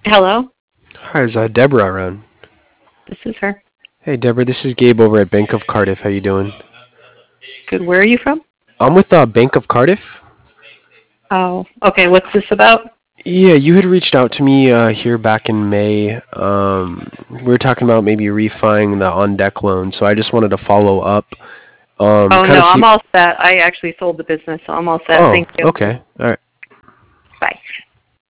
Hello, Hi, is Deborah around? this is her. Hey, Deborah, this is Gabe over at Bank of Cardiff. How you doing? Good. Where are you from? I'm with Bank of Cardiff. Oh, okay. What's this about? Yeah, you had reached out to me here back in May. We were talking about maybe refining the on-deck loan, so I just wanted to follow up, Oh kind no, of I'm see. all set. I actually sold the business, so I'm all set. Oh, Thank you. okay, all right.